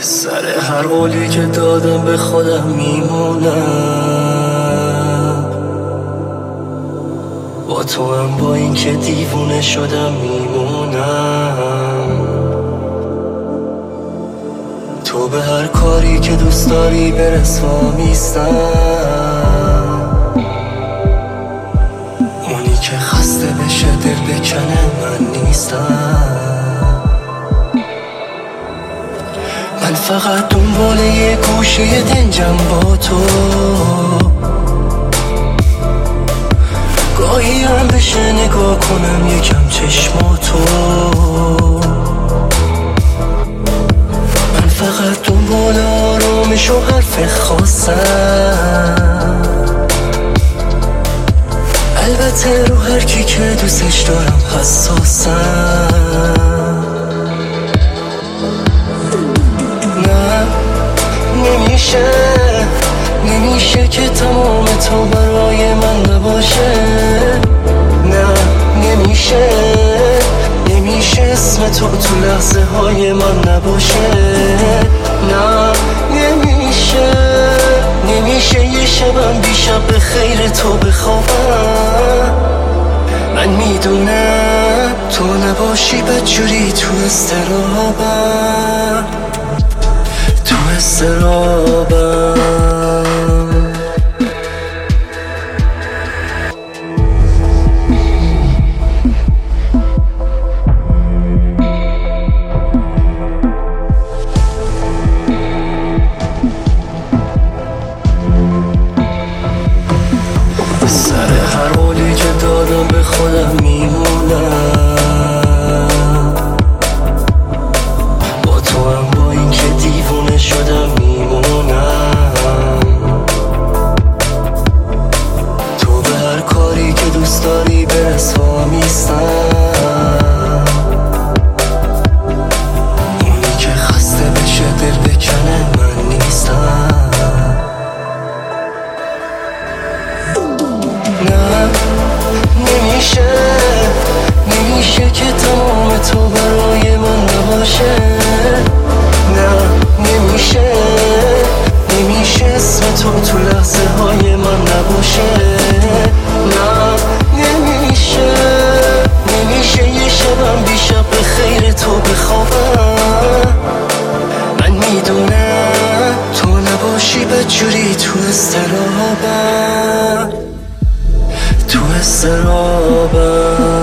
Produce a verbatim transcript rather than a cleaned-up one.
سر هر قولی که دادم به خودم میمونم، با تو هم با این که دیوونه شدم میمونم. تو به هر کاری که دوست داری برس وامیستم، اونی که خسته بشه دل بکنه من نیستم. من فقط دنبال یه گوشه دنجم با تو، گاهی هم بشه نگاه کنم یکم چشماتو. من فقط دنبال آرامش و حرف خاصم، البته رو هر کی که دوستش دارم حساسم. نمیشه نمیشه که تمام تو برای من نباشه. نه نمیشه نمیشه اسم تو تو لحظه های من نباشه. نه نمیشه نمیشه یه شبم بیشب به خیر تو بخوابم. من میدونم تو نباشی بدجوری تو استرابم، تو استرابم. سر هر قولی که دادم به خودم میمونم، با تو هم با این که دیوونه شدم میمونم. تو به هر کاری که دوست داری برس وامیستم، اونی که خسته بشه دل بکنه من نیستم. نه نمیشه نمیشه که تمام تو برای من نباشه. نه نمیشه نمیشه اسم تو تو لحظه های من نباشه. نه نمیشه نمیشه یه شبم بیشب به خیر تو بخوابم. من میدونم تو نباشی بدجوری تو استرابم، تو استرابم.